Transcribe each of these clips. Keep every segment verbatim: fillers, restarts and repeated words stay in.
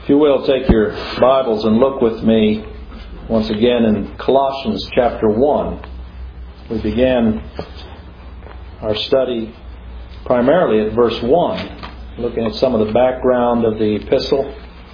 If you will, take your Bibles and look with me once again in Colossians chapter one. We began our study primarily at verse one, looking at some of the background of the epistle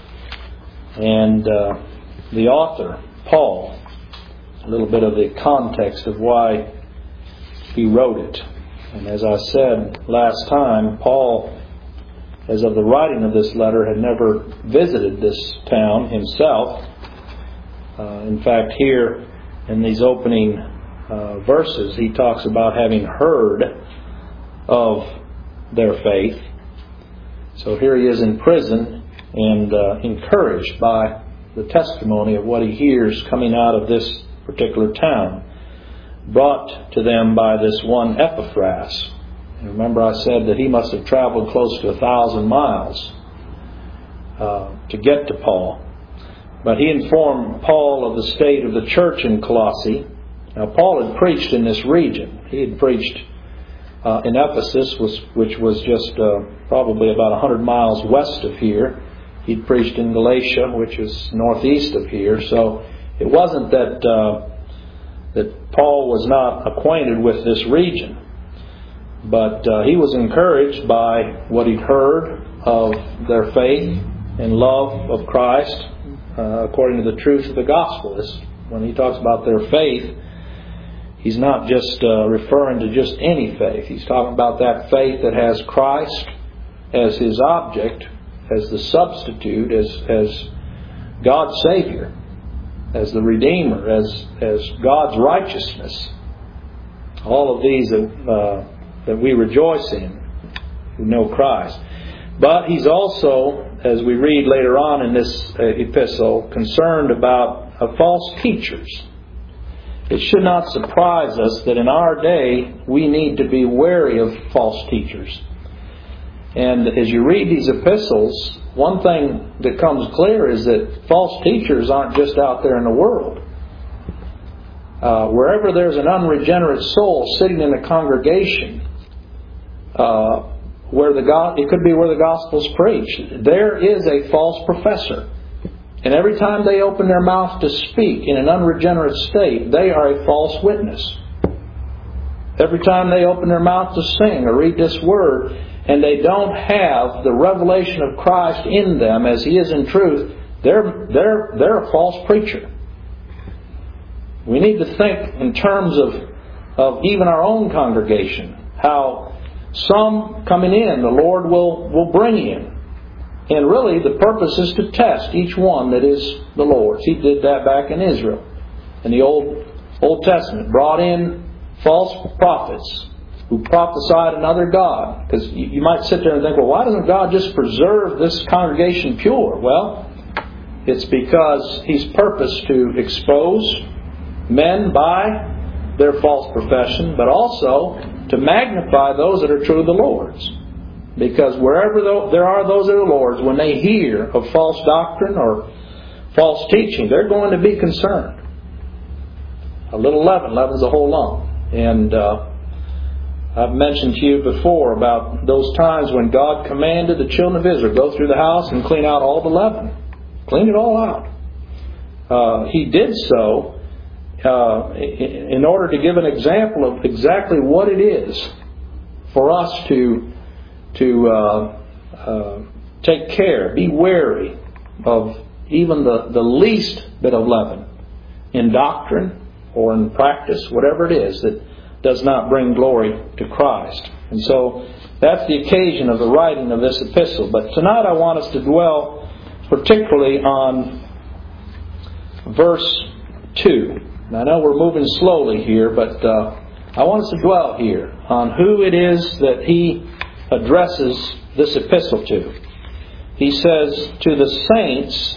and uh, the author, Paul, a little bit of the context of why he wrote it. And as I said last time, Paul, as of the writing of this letter, had never visited this town himself. Uh, in fact, here in these opening uh, verses, he talks about having heard of their faith. So here he is in prison and uh, encouraged by the testimony of what he hears coming out of this particular town, brought to them by this one Epaphras. And remember, I said that he must have traveled close to a thousand miles uh, to get to Paul. But he informed Paul of the state of the church in Colossae. Now, Paul had preached in this region. He had preached uh, in Ephesus, which was just uh, probably about one hundred miles west of here. He'd preached in Galatia, which is northeast of here. So it wasn't that uh, that Paul was not acquainted with this region. But uh, he was encouraged by what he'd heard of their faith and love of Christ uh, according to the truth of the gospel. This, when he talks about their faith, he's not just uh, referring to just any faith. He's talking about that faith that has Christ as his object, as the substitute, as as God's Savior, as the Redeemer, as as God's righteousness. All of these uh, that we rejoice in, who know Christ. But he's also, as we read later on in this uh, epistle, concerned about uh, false teachers. It should not surprise us that in our day we need to be wary of false teachers. And as you read these epistles, one thing that comes clear is that false teachers aren't just out there in the world. Uh, wherever there's an unregenerate soul sitting in a congregation, uh, where the God, it could be where the gospel's preached, there is a false professor. And every time they open their mouth to speak in an unregenerate state, they are a false witness. Every time they open their mouth to sing or read this word, and they don't have the revelation of Christ in them as He is in truth, they're, they're, they're a false preacher. We need to think in terms of, of even our own congregation, how some coming in, the Lord will, will bring in. And really the purpose is to test each one that is the Lord's. He did that back in Israel. In the Old, Old Testament, brought in false prophets who prophesied another God. Because you, you might sit there and think, well, why doesn't God just preserve this congregation pure? Well, it's because He's purposed to expose men by their false profession, but also to magnify those that are true of the Lord's. Because wherever there are those that are the Lord's, when they hear of false doctrine or false teaching, they're going to be concerned. A little leaven leavens a whole lump. And uh, I've mentioned to you before about those times when God commanded the children of Israel, go through the house and clean out all the leaven. Clean it all out. Uh, he did so Uh, in order to give an example of exactly what it is for us to to uh, uh, take care, be wary of even the, the least bit of leaven in doctrine or in practice, whatever it is that does not bring glory to Christ. And so that's the occasion of the writing of this epistle. But tonight I want us to dwell particularly on verse two. Now, I know we're moving slowly here, but uh, I want us to dwell here on who it is that he addresses this epistle to. He says, to the saints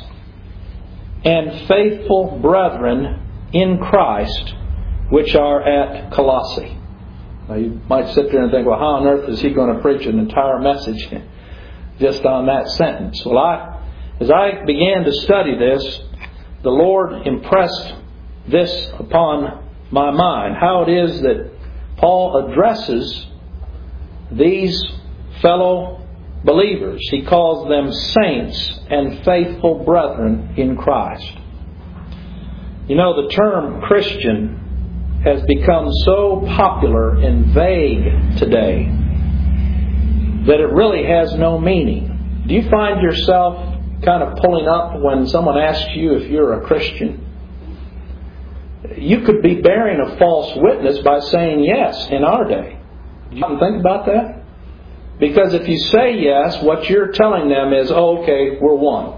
and faithful brethren in Christ, which are at Colossae. Now, you might sit there and think, well, how on earth is he going to preach an entire message just on that sentence? Well, I, as I began to study this, the Lord impressed this upon my mind, how it is that Paul addresses these fellow believers. He calls them saints and faithful brethren in Christ. You know, the term Christian has become so popular and vague today that it really has no meaning. Do you find yourself kind of pulling up when someone asks you if you're a Christian? You could be bearing a false witness by saying yes in our day. Do you think about that? Because if you say yes, what you're telling them is, oh, okay, we're one.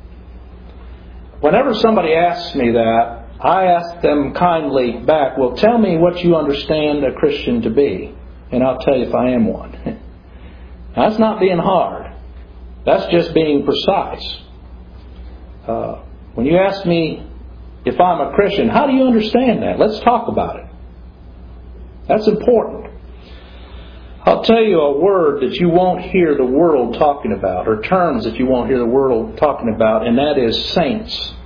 Whenever somebody asks me that, I ask them kindly back, well, tell me what you understand a Christian to be, and I'll tell you if I am one. That's not being hard. That's just being precise. Uh, when you ask me if I'm a Christian, how do you understand that? Let's talk about it. That's important. I'll tell you a word that you won't hear the world talking about, or terms that you won't hear the world talking about, and that is saints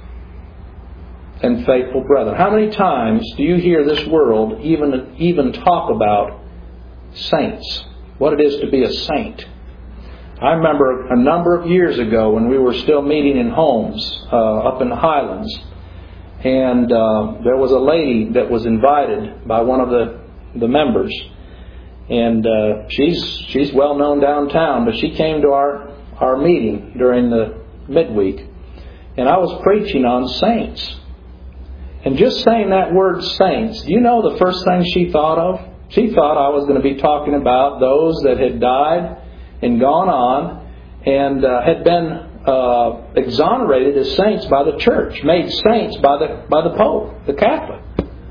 and faithful brethren. How many times do you hear this world even, even talk about saints? What it is to be a saint? I remember a number of years ago when we were still meeting in homes uh, up in the Highlands, and uh, there was a lady that was invited by one of the, the members. And uh, she's she's well known downtown, but she came to our, our meeting during the midweek. And I was preaching on saints. And just saying that word saints, do you know the first thing she thought of? She thought I was going to be talking about those that had died and gone on and uh, had been uh, exonerated as saints by the church, made saints by the by the Pope, the Catholic.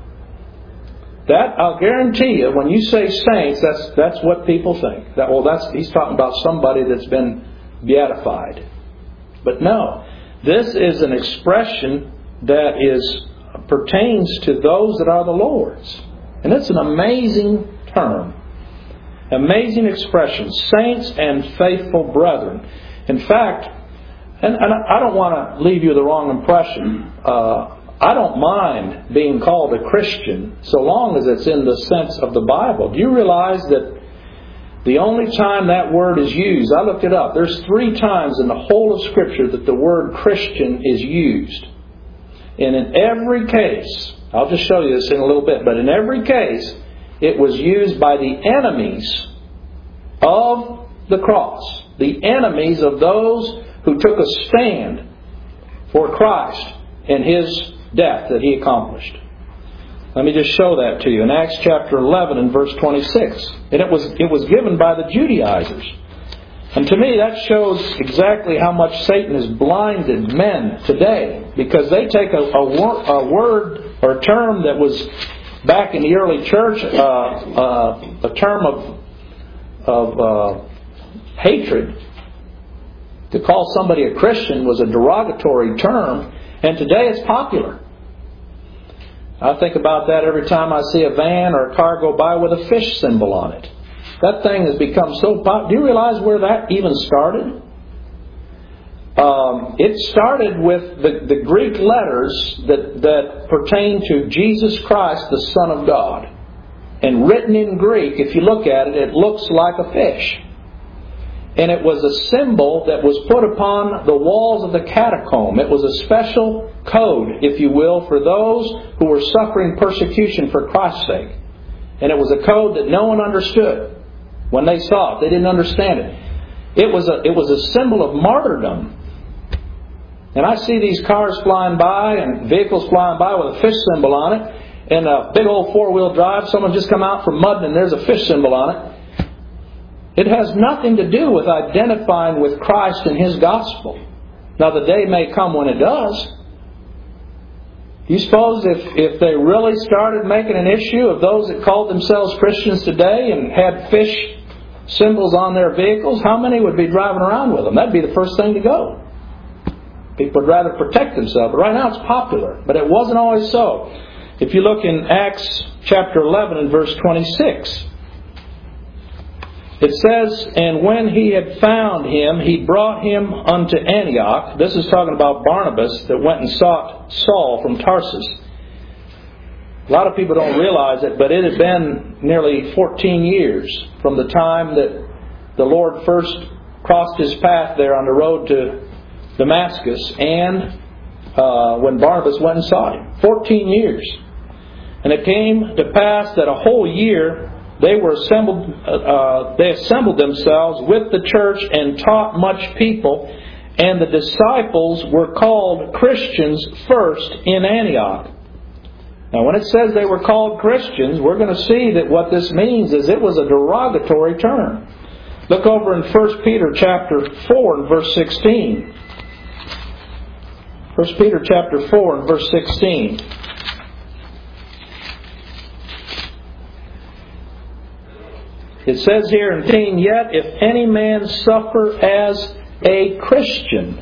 That, I'll guarantee you, when you say saints, that's that's what people think. That well, that's he's talking about somebody that's been beatified. But no, this is an expression that is pertains to those that are the Lord's, and it's an amazing term, amazing expression. Saints and faithful brethren. In fact, and, and I don't want to leave you the wrong impression. Uh, I don't mind being called a Christian so long as it's in the sense of the Bible. Do you realize that the only time that word is used, I looked it up, there's three times in the whole of Scripture that the word Christian is used. And in every case, I'll just show you this in a little bit, but in every case, it was used by the enemies of the cross. The enemies of those who took a stand for Christ and His death that He accomplished. Let me just show that to you. In Acts chapter eleven and verse twenty-six. And it was it was given by the Judaizers. And to me that shows exactly how much Satan has blinded men today. Because they take a, a, wor- a word or a term that was back in the early church, uh, uh, a term of, of uh, hatred. To call somebody a Christian was a derogatory term. And today it's popular. I think about that every time I see a van or a car go by with a fish symbol on it. That thing has become so popular. Do you realize where that even started? Um, it started with the, the Greek letters that, that pertain to Jesus Christ, the Son of God. And written in Greek, if you look at it, it looks like a fish. And it was a symbol that was put upon the walls of the catacomb. It was a special code, if you will, for those who were suffering persecution for Christ's sake. And it was a code that no one understood when they saw it. They didn't understand it. It was a, it was a symbol of martyrdom. And I see these cars flying by and vehicles flying by with a fish symbol on it. And a big old four-wheel drive. Someone just come out from Mudden and there's a fish symbol on it. It has nothing to do with identifying with Christ and His gospel. Now the day may come when it does. You suppose if, if they really started making an issue of those that called themselves Christians today and had fish symbols on their vehicles, how many would be driving around with them? That'd be the first thing to go. People would rather protect themselves. But right now it's popular. But it wasn't always so. If you look in Acts chapter eleven and verse twenty-six, it says, and when he had found him, he brought him unto Antioch. This is talking about Barnabas that went and sought Saul from Tarsus. A lot of people don't realize it, but it had been nearly fourteen years from the time that the Lord first crossed his path there on the road to Damascus, and uh, when Barnabas went and saw him. Fourteen years. And it came to pass that a whole year they were assembled. Uh, they assembled themselves with the church and taught much people. And the disciples were called Christians first in Antioch. Now, when it says they were called Christians, we're going to see that what this means is it was a derogatory term. Look over in First Peter chapter four and verse sixteen. First Peter chapter four and verse sixteen. It says here in fifteen, "Yet if any man suffer as a Christian,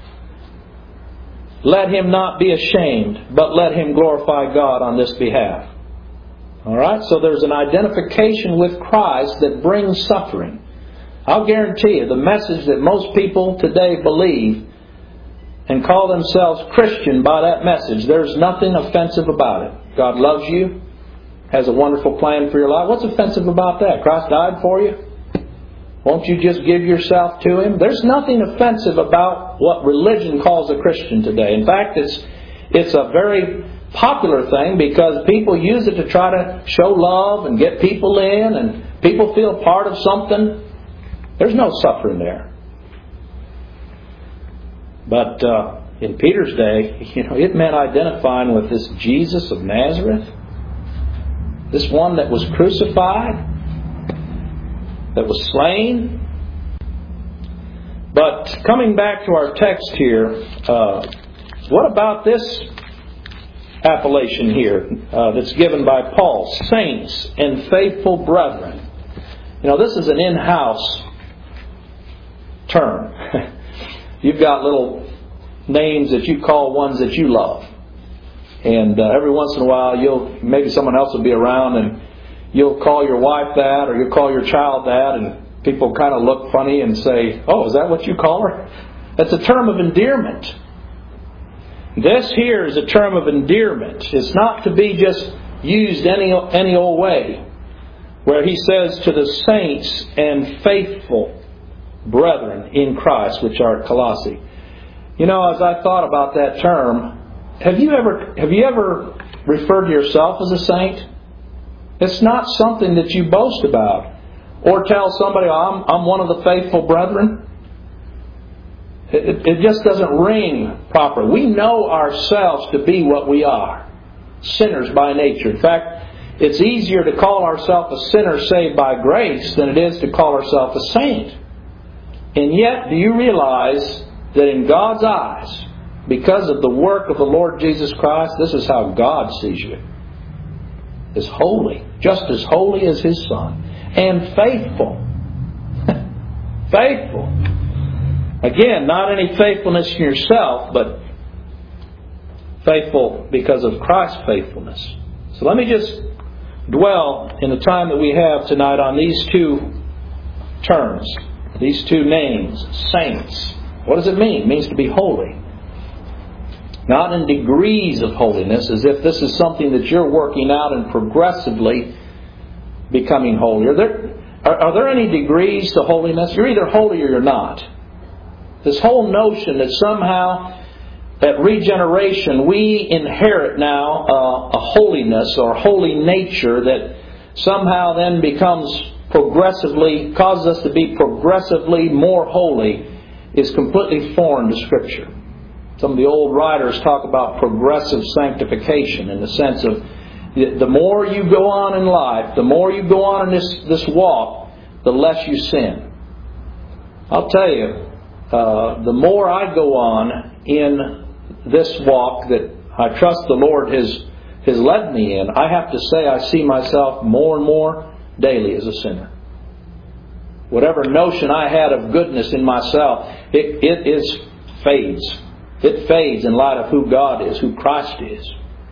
let him not be ashamed, but let him glorify God on this behalf." Alright, so there's an identification with Christ that brings suffering. I'll guarantee you, the message that most people today believe and call themselves Christian by that message, there's nothing offensive about it. God loves you, has a wonderful plan for your life. What's offensive about that? Christ died for you. Won't you just give yourself to Him? There's nothing offensive about what religion calls a Christian today. In fact, it's it's a very popular thing because people use it to try to show love and get people in, and people feel part of something. There's no suffering there. But uh, in Peter's day, you know, it meant identifying with this Jesus of Nazareth, this one that was crucified, that was slain. But coming back to our text here, uh, what about this appellation here uh, that's given by Paul? Saints and faithful brethren. You know, this is an in-house term. You've got little names that you call ones that you love. And uh, every once in a while, you'll maybe someone else will be around and you'll call your wife that, or you'll call your child that, and people kind of look funny and say, "Oh, is that what you call her?" That's a term of endearment. This here is a term of endearment. It's not to be just used any any old way. Where he says to the saints and faithful brethren in Christ, which are at Colossae. You know, as I thought about that term, have you ever have you ever referred to yourself as a saint? It's not something that you boast about or tell somebody, I'm, I'm one of the faithful brethren. It, it just doesn't ring proper. We know ourselves to be what we are, sinners by nature. In fact, it's easier to call ourselves a sinner saved by grace than it is to call ourselves a saint. And yet, do you realize that in God's eyes, because of the work of the Lord Jesus Christ, this is how God sees you. Is holy, just as holy as His Son, and faithful. Faithful. Again, not any faithfulness in yourself, but faithful because of Christ's faithfulness. So let me just dwell in the time that we have tonight on these two terms, these two names, saints. What does it mean? It means to be holy. Not in degrees of holiness, as if this is something that you're working out and progressively becoming holy. Are there, are, are there any degrees to holiness? You're either holy or you're not. This whole notion that somehow at regeneration we inherit now uh, a holiness or holy nature that somehow then becomes progressively, causes us to be progressively more holy, is completely foreign to Scripture. Some of the old writers talk about progressive sanctification in the sense of the more you go on in life, the more you go on in this, this walk, the less you sin. I'll tell you, uh, the more I go on in this walk that I trust the Lord has, has led me in, I have to say I see myself more and more daily as a sinner. Whatever notion I had of goodness in myself, it, it is fades. It fades in light of who God is, who Christ is.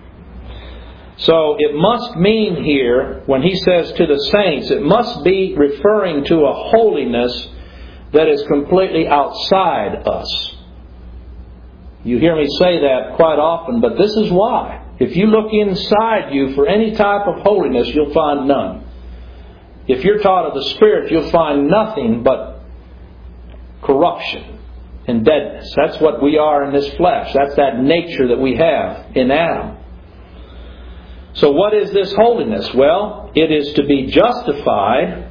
So it must mean here, when he says to the saints, it must be referring to a holiness that is completely outside us. You hear me say that quite often, but this is why. If you look inside you for any type of holiness, you'll find none. If you're taught of the Spirit, you'll find nothing but corruption and deadness. That's what we are in this flesh. That's that nature that we have in Adam. So what is this holiness? Well, it is to be justified.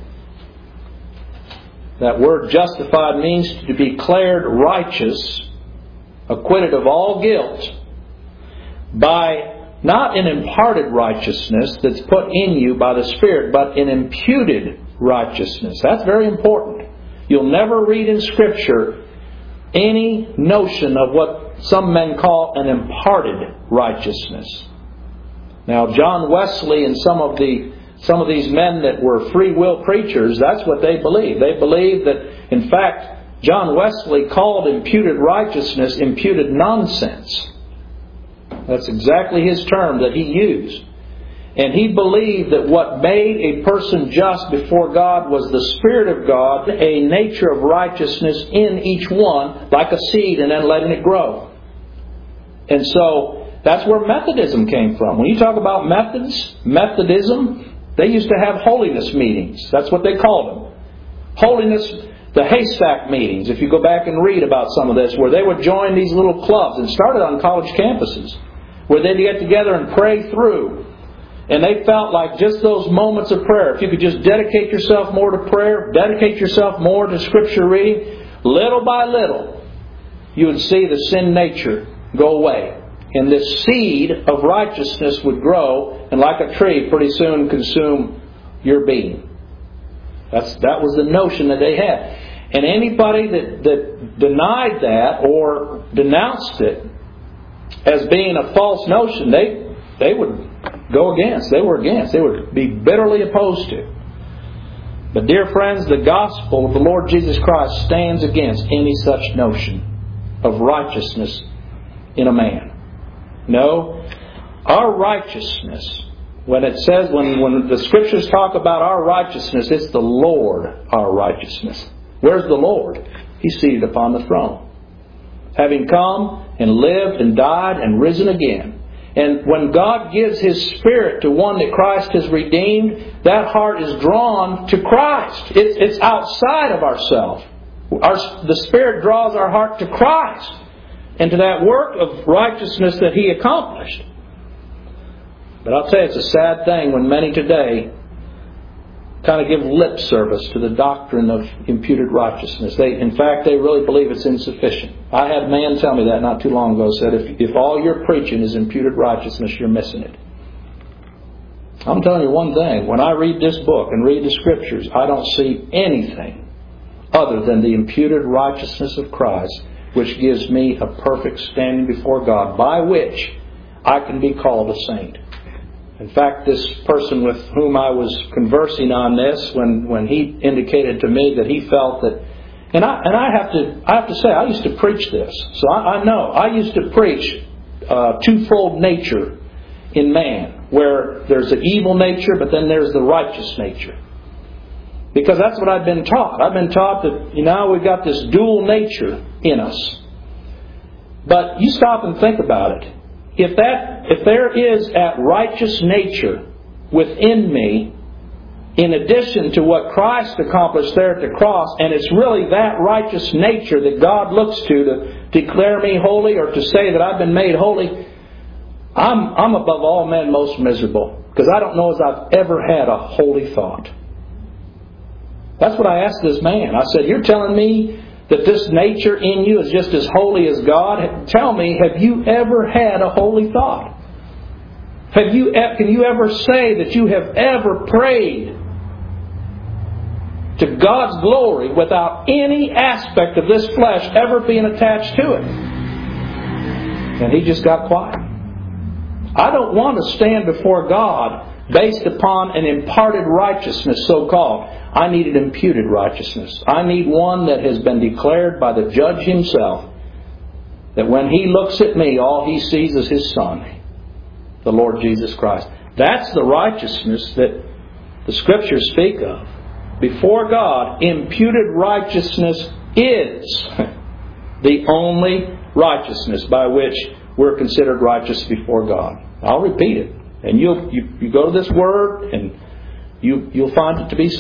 That word justified means to be declared righteous, acquitted of all guilt, by not an imparted righteousness that's put in you by the Spirit, but an imputed righteousness. That's very important. You'll never read in Scripture any notion of what some men call an imparted righteousness. Now, John Wesley and some of the some of these men that were free will preachers, that's what they believed. They believed that, in fact, John Wesley called imputed righteousness imputed nonsense. That's exactly his term that he used. And he believed that what made a person just before God was the Spirit of God, a nature of righteousness in each one, like a seed, and then letting it grow. And so that's where Methodism came from. When you talk about methods, Methodism, they used to have holiness meetings. That's what they called them. Holiness, the haystack meetings, if you go back and read about some of this, where they would join these little clubs, and started on college campuses, where they'd get together and pray through. And they felt like just those moments of prayer, if you could just dedicate yourself more to prayer, dedicate yourself more to Scripture reading, little by little, you would see the sin nature go away. And this seed of righteousness would grow, and like a tree, pretty soon consume your being. That's, that was the notion that they had. And anybody that, that denied that or denounced it as being a false notion, they they would go against. They were against. They would be bitterly opposed to. But dear friends, the gospel of the Lord Jesus Christ stands against any such notion of righteousness in a man. No, our righteousness, when it says, when, when the Scriptures talk about our righteousness, it's the Lord, our righteousness. Where's the Lord? He's seated upon the throne, having come and lived and died and risen again. And when God gives His Spirit to one that Christ has redeemed, that heart is drawn to Christ. It's, it's outside of ourselves. Our, the Spirit draws our heart to Christ and to that work of righteousness that He accomplished. But I'll tell you, it's a sad thing when many today kind of give lip service to the doctrine of imputed righteousness. They, in fact, they really believe it's insufficient. I had a man tell me that not too long ago. Said, if, if all you're preaching is imputed righteousness, you're missing it. I'm telling you one thing. When I read this book and read the Scriptures, I don't see anything other than the imputed righteousness of Christ, which gives me a perfect standing before God, by which I can be called a saint. In fact, this person with whom I was conversing on this, when, when he indicated to me that he felt that, and I and I have to I have to say I used to preach this, so I, I know I used to preach uh, twofold nature in man, where there's an evil nature, but then there's the righteous nature, because that's what I've been taught. I've been taught that, you know, we've got this dual nature in us. But you stop and think about it. If that, if there is that righteous nature within me, in addition to what Christ accomplished there at the cross, and it's really that righteous nature that God looks to to declare me holy, or to say that I've been made holy, I'm, I'm above all men most miserable, because I don't know as I've ever had a holy thought. That's what I asked this man. I said, you're telling me that this nature in you is just as holy as God? Tell me, have you ever had a holy thought? Have you, can you ever say that you have ever prayed to God's glory without any aspect of this flesh ever being attached to it? And he just got quiet. I don't want to stand before God based upon an imparted righteousness, so-called. I need an imputed righteousness. I need one that has been declared by the judge himself, that when he looks at me, all he sees is his Son, the Lord Jesus Christ. That's the righteousness that the Scriptures speak of. Before God, imputed righteousness is the only righteousness by which we're considered righteous before God. I'll repeat it. And you'll, you you go to this Word, and you, you'll find it to be so.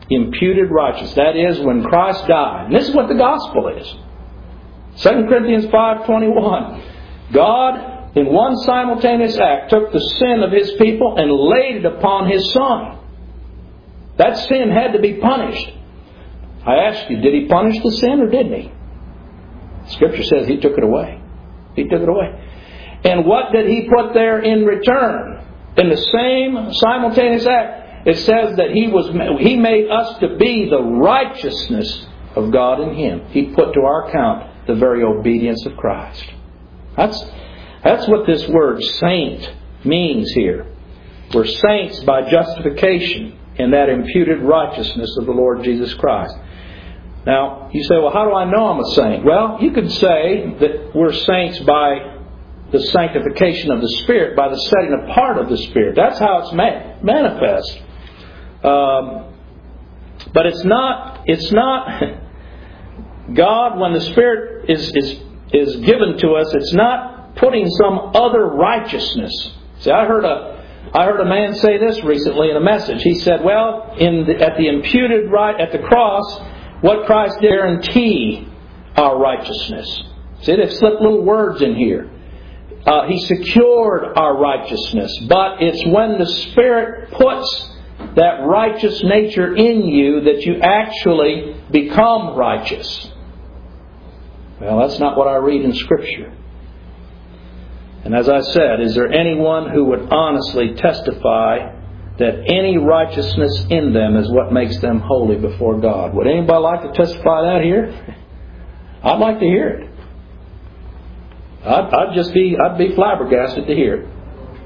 imputed righteousness. That is, when Christ died. And this is what the gospel is. Second Corinthians five twenty-one. God, in one simultaneous act, took the sin of His people and laid it upon His Son. That sin had to be punished. I ask you, did He punish the sin or didn't He? Scripture says He took it away. He took it away. And what did He put there in return? In the same simultaneous act, it says that He was He made us to be the righteousness of God in Him. He put to our account the very obedience of Christ. That's, that's what this word saint means here. We're saints by justification in that imputed righteousness of the Lord Jesus Christ. Now, you say, well, how do I know I'm a saint? Well, you could say that we're saints by the sanctification of the Spirit, by the setting apart of the Spirit. That's how it's ma- manifest. Um, but it's not, it's not, God, when the Spirit is, is, is given to us, it's not putting some other righteousness. See, I heard a I heard a man say this recently in a message. He said, well, in the, at the imputed right at the cross, what Christ did guarantee our righteousness. See, they've slipped little words in here. Uh, he secured our righteousness. But it's when the Spirit puts that righteous nature in you that you actually become righteous. Well, that's not what I read in Scripture. And as I said, is there anyone who would honestly testify that any righteousness in them is what makes them holy before God? Would anybody like to testify that here? I'd like to hear it. I'd, I'd just be, I'd be flabbergasted to hear it.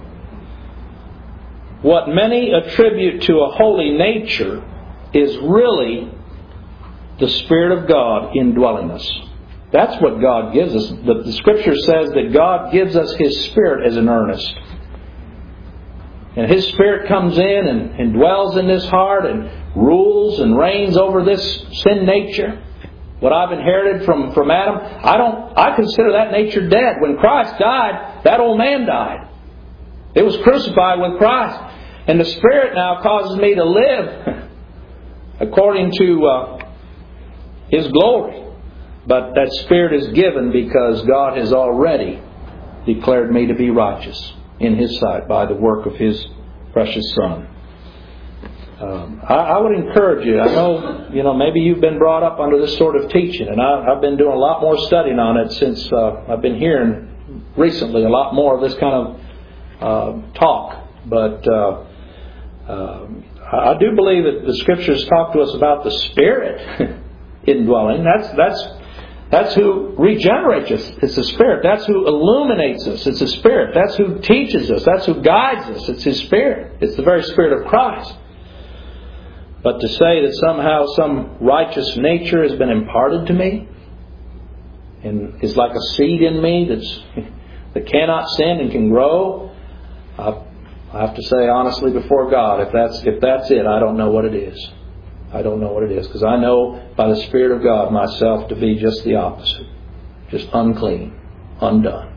What many attribute to a holy nature is really the Spirit of God indwelling us. That's what God gives us. The, the Scripture says that God gives us His Spirit as an earnest. And His Spirit comes in and, and dwells in this heart and rules and reigns over this sin nature. What I've inherited from, from Adam, I don't. I consider that nature dead. When Christ died, that old man died. It was crucified with Christ. And the Spirit now causes me to live according to uh, His glory. But that Spirit is given because God has already declared me to be righteous in His sight by the work of His precious Son. Um, I, I would encourage you. I know, you know, maybe you've been brought up under this sort of teaching, and I, I've been doing a lot more studying on it since uh, I've been hearing recently a lot more of this kind of uh, talk. But uh, uh, I do believe that the Scriptures talk to us about the Spirit indwelling. That's that's. That's who regenerates us. It's the Spirit. That's who illuminates us. It's the Spirit. That's who teaches us. That's who guides us. It's His Spirit. It's the very Spirit of Christ. But to say that somehow some righteous nature has been imparted to me and is like a seed in me that's that cannot sin and can grow, I, I have to say honestly before God, if that's if that's it, I don't know what it is. I don't know what it is, because I know by the Spirit of God myself to be just the opposite. Just unclean, undone.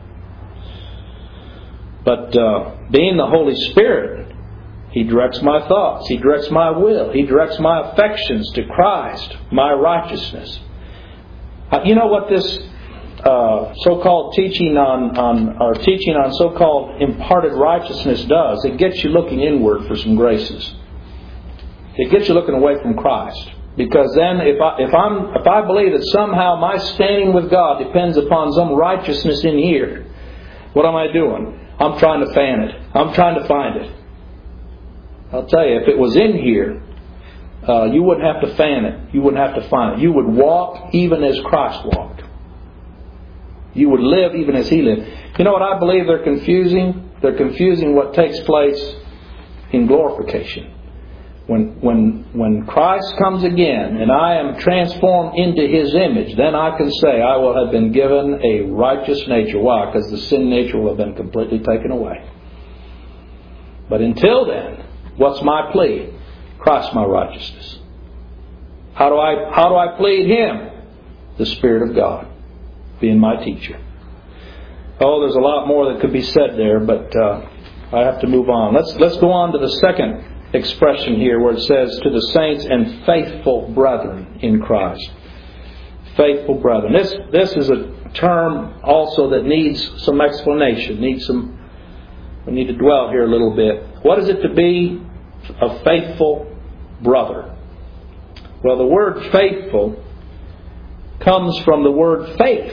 But uh, being the Holy Spirit, He directs my thoughts. He directs my will. He directs my affections to Christ, my righteousness. Uh, you know what this uh, so-called teaching on, on or teaching on so-called imparted righteousness does? It gets you looking inward for some graces. It gets you looking away from Christ. Because then if I, if I'm, if I believe that somehow my standing with God depends upon some righteousness in here, what am I doing? I'm trying to fan it. I'm trying to find it. I'll tell you, if it was in here, uh, you wouldn't have to fan it. You wouldn't have to find it. You would walk even as Christ walked. You would live even as He lived. You know what I believe they're confusing? They're confusing what takes place in glorification. When when when Christ comes again and I am transformed into His image, then I can say I will have been given a righteous nature. Why? Because the sin nature will have been completely taken away. But until then, what's my plea? Christ my righteousness. How do I how do I plead Him? The Spirit of God being my teacher. Oh, there's a lot more that could be said there, but uh, I have to move on. Let's let's go on to the second expression here where it says, to the saints and faithful brethren in Christ. Faithful brethren. This, this is a term also that needs some explanation. Needs some. We need to dwell here a little bit. What is it to be a faithful brother? Well, the word faithful comes from the word faith.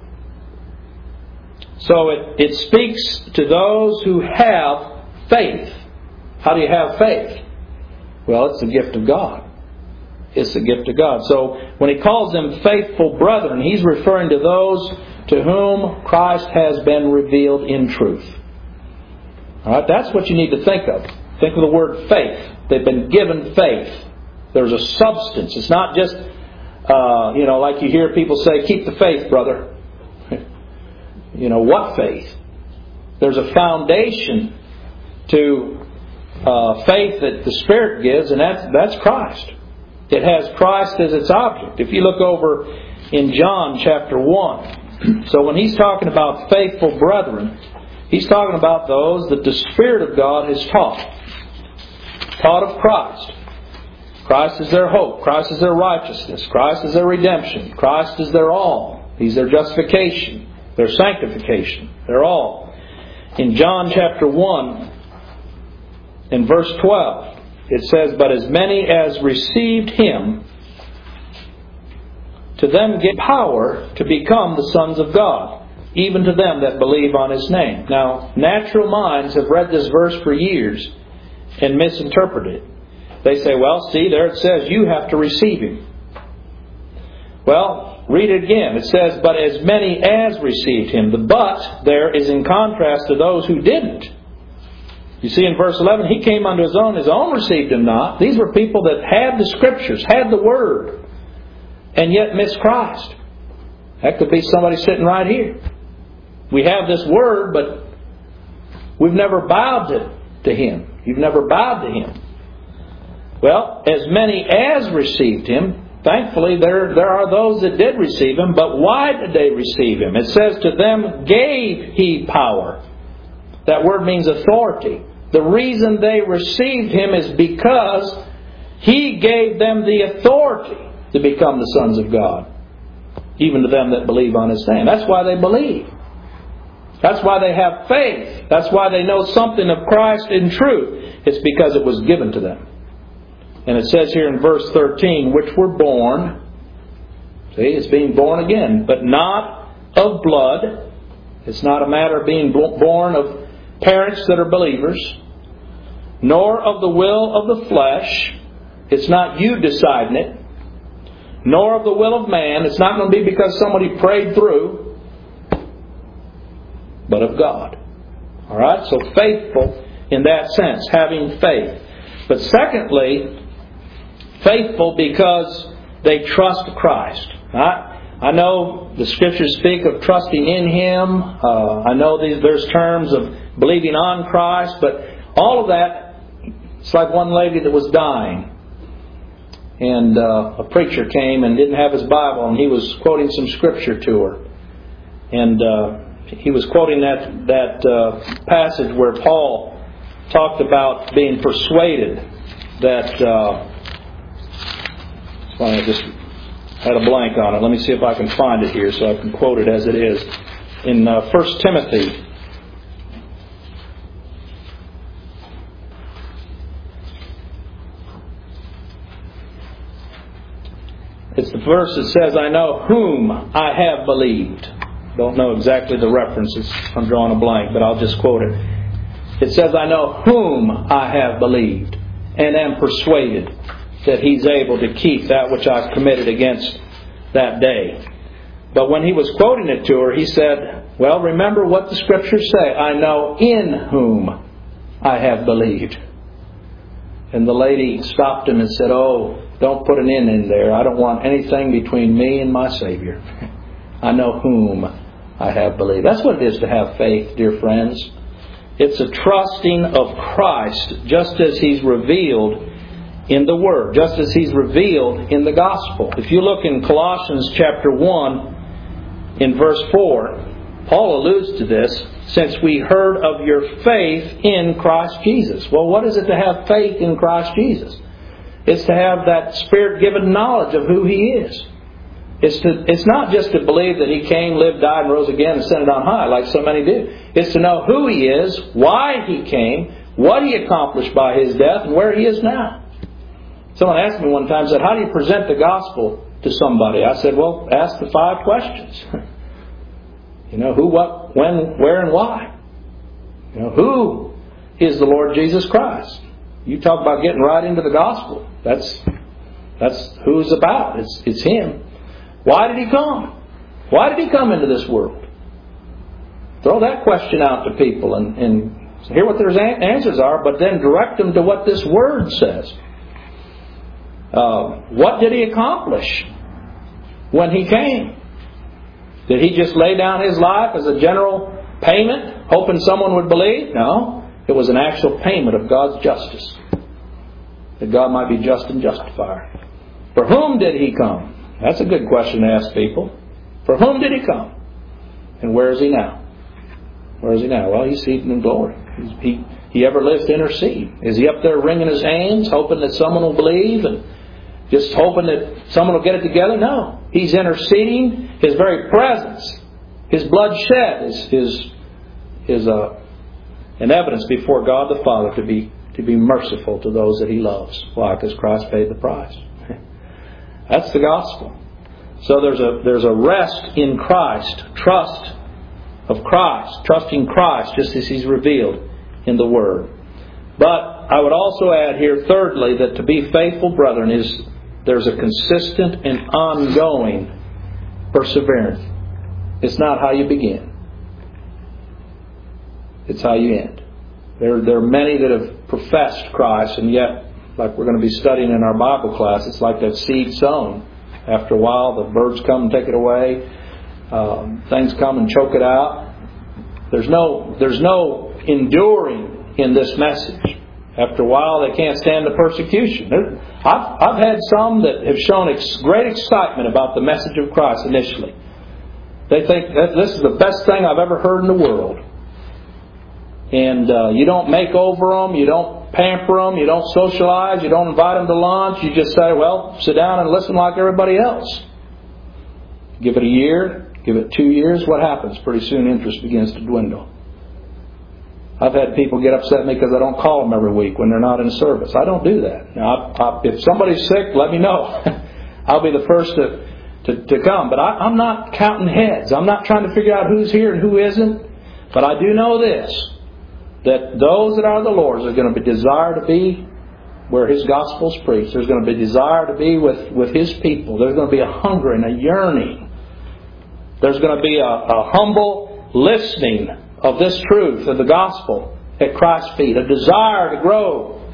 So it, it speaks to those who have faith. How do you have faith? Well, it's the gift of God. It's the gift of God. So when he calls them faithful brethren, he's referring to those to whom Christ has been revealed in truth. All right, that's what you need to think of. Think of the word faith. They've been given faith. There's a substance. It's not just, uh, you know, like you hear people say, keep the faith, brother. You know, what faith? There's a foundation to uh, faith that the Spirit gives, and that's, that's Christ. It has Christ as its object. If you look over in John chapter one, so when he's talking about faithful brethren, he's talking about those that the Spirit of God has taught. Taught of Christ. Christ is their hope. Christ is their righteousness. Christ is their redemption. Christ is their all. He's their justification. Their sanctification. Their all. In John chapter one, in verse twelve, it says, but as many as received Him, to them give power to become the sons of God, even to them that believe on His name. Now, natural minds have read this verse for years and misinterpreted it. They say, well, see, there it says you have to receive Him. Well, read it again. It says, but as many as received Him. The but there is in contrast to those who didn't. You see in verse eleven, He came unto His own, His own received Him not. These were people that had the Scriptures, had the Word, and yet missed Christ. That could be somebody sitting right here. We have this Word, but we've never bowed to, to Him. You've never bowed to Him. Well, as many as received Him, thankfully there, there are those that did receive Him, but why did they receive Him? It says, to them gave He power. That word means authority. The reason they received Him is because He gave them the authority to become the sons of God, even to them that believe on His name. That's why they believe. That's why they have faith. That's why they know something of Christ in truth. It's because it was given to them. And it says here in verse thirteen, which were born, see, it's being born again, but not of blood. It's not a matter of being born of parents that are believers, nor of the will of the flesh. It's not you deciding it. Nor of the will of man. It's not going to be because somebody prayed through, but of God. All right? So faithful in that sense, having faith. But secondly, faithful because they trust Christ. I, I know the Scriptures speak of trusting in Him. Uh, I know these, there's terms of believing on Christ. But all of that, it's like one lady that was dying. And uh, a preacher came and didn't have his Bible, and he was quoting some Scripture to her. And uh, he was quoting that, that uh, passage where Paul talked about being persuaded that... Uh, I just had a blank on it. Let me see if I can find it here so I can quote it as it is. In uh, First Timothy, it's the verse that says, I know whom I have believed. Don't know exactly the references. I'm drawing a blank, but I'll just quote it. It says, I know whom I have believed and am persuaded that He's able to keep that which I've committed against that day. But when he was quoting it to her, he said, well, remember what the Scriptures say. I know in whom I have believed. And the lady stopped him and said, oh, don't put an in in there. I don't want anything between me and my Savior. I know whom I have believed. That's what it is to have faith, dear friends. It's a trusting of Christ just as He's revealed in the Word, just as He's revealed in the Gospel. If you look in Colossians chapter one, in verse four, Paul alludes to this, since we heard of your faith in Christ Jesus. Well, what is it to have faith in Christ Jesus? It's to have that Spirit-given knowledge of who He is. It's to, it's not just to believe that He came, lived, died, and rose again and ascended on high, like so many do. It's to know who He is, why He came, what He accomplished by His death, and where He is now. Someone asked me one time, said, how do you present the gospel to somebody? I said, well, ask the five questions. You know, who, what, when, where, and why. You know, who is the Lord Jesus Christ? You talk about getting right into the gospel. That's that's who it's about. It's it's Him. Why did He come? Why did He come into this world? Throw that question out to people and, and hear what their answers are, but then direct them to what this Word says. Uh, what did He accomplish when He came? Did He just lay down His life as a general payment, hoping someone would believe? No. It was an actual payment of God's justice, that God might be just and justifier. For whom did He come? That's a good question to ask people. For whom did He come? And where is He now? Where is He now? Well, He's seated in glory. He's, he, he ever lives to intercede. Is He up there wringing His hands, hoping that someone will believe and just hoping that someone will get it together? No. He's interceding. His very presence, His blood shed is, is, is a, an evidence before God the Father to be to be merciful to those that He loves. Why? Because Christ paid the price. That's the gospel. So there's a there's a rest in Christ, trust of Christ, trusting Christ just as He's revealed in the Word. But I would also add here, thirdly, that to be faithful, brethren, is there's a consistent and ongoing perseverance. It's not how you begin. It's how you end. There, there are many that have professed Christ, and yet, like we're going to be studying in our Bible class, it's like that seed sown. After a while, the birds come and take it away. Um, things come and choke it out. There's no, there's no enduring in this message. After a while, they can't stand the persecution. I've, I've had some that have shown ex- great excitement about the message of Christ initially. They think that this is the best thing I've ever heard in the world. And uh, you don't make over them, you don't pamper them, you don't socialize, you don't invite them to lunch. You just say, well, sit down and listen like everybody else. Give it a year, give it two years, what happens? Pretty soon interest begins to dwindle. I've had people get upset at me because I don't call them every week when they're not in service. I don't do that. Now, I, I, if somebody's sick, let me know. I'll be the first to, to, to come. But I, I'm not counting heads. I'm not trying to figure out who's here and who isn't. But I do know this, that those that are the Lord's are going to be desire to be where His gospel is preached. There's going to be desire to be with, with His people. There's going to be a hunger and a yearning. There's going to be a, a humble listening of this truth, of the gospel, at Christ's feet. A desire to grow.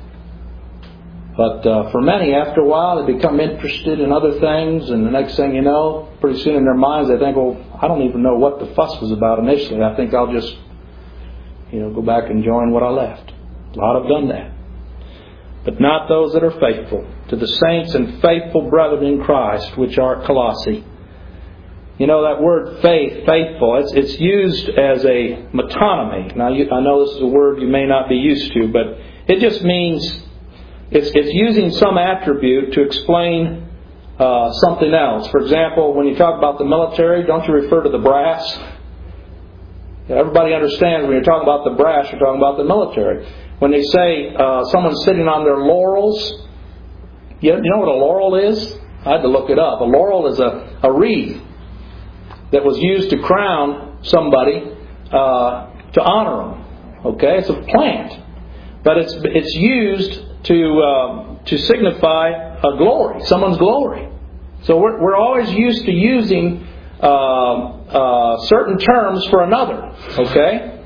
But uh, for many, after a while, they become interested in other things. And the next thing you know, pretty soon in their minds, they think, well, I don't even know what the fuss was about initially. I think I'll just, you know, go back and join what I left. A lot have done that. But not those that are faithful. To the saints and faithful brethren in Christ, which are at Colossae. You know, that word faith, faithful, it's, it's used as a metonymy. Now, you, I know this is a word you may not be used to, but it just means it's, it's using some attribute to explain uh, something else. For example, when you talk about the military, don't you refer to the brass? Everybody understands when you're talking about the brass, you're talking about the military. When they say uh, someone's sitting on their laurels, you, you know what a laurel is? I had to look it up. A laurel is a, a wreath that was used to crown somebody uh, to honor them. Okay, it's a plant, but it's it's used to uh, to signify a glory, someone's glory. So we're we're always used to using uh, uh, certain terms for another. Okay,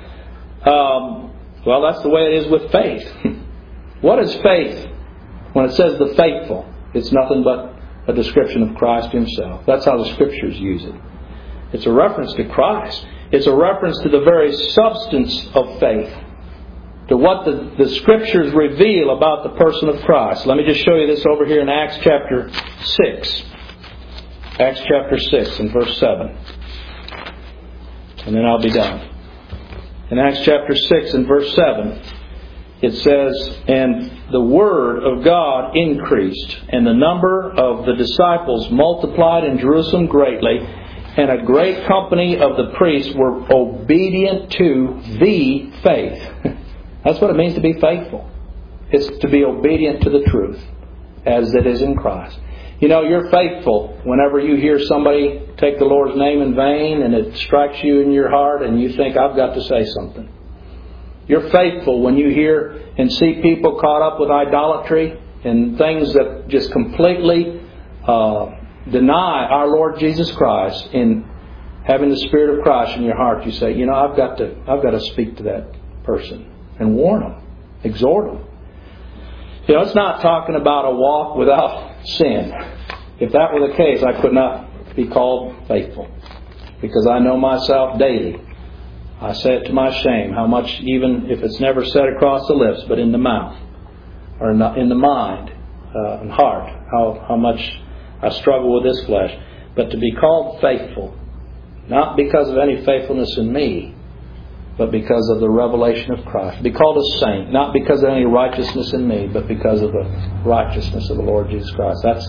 um, well that's the way it is with faith. What is faith? When it says the faithful, it's nothing but a description of Christ Himself. That's how the Scriptures use it. It's a reference to Christ. It's a reference to the very substance of faith, to what the, the Scriptures reveal about the person of Christ. Let me just show you this over here in Acts chapter six. Acts chapter six and verse seven. And then I'll be done. In Acts chapter six and verse seven, it says, "And the word of God increased, and the number of the disciples multiplied in Jerusalem greatly, and a great company of the priests were obedient to the faith." That's what it means to be faithful. It's to be obedient to the truth, as it is in Christ. You know, you're faithful whenever you hear somebody take the Lord's name in vain and it strikes you in your heart and you think, I've got to say something. You're faithful when you hear and see people caught up with idolatry and things that just completely uh, deny our Lord Jesus Christ. In having the Spirit of Christ in your heart, you say, you know, I've got to, I've got to speak to that person and warn them, exhort them. You know, it's not talking about a walk without sin. If that were the case, I could not be called faithful, because I know myself daily. I say it to my shame, how much, even if it's never said across the lips, but in the mouth, or in the, in the mind uh, and heart, how, how much I struggle with this flesh. But to be called faithful, not because of any faithfulness in me, but because of the revelation of Christ. To be called a saint, not because of any righteousness in me, but because of the righteousness of the Lord Jesus Christ. That's,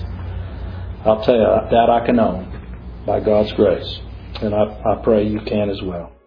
I'll tell you, that I can own by God's grace. And I, I pray you can as well.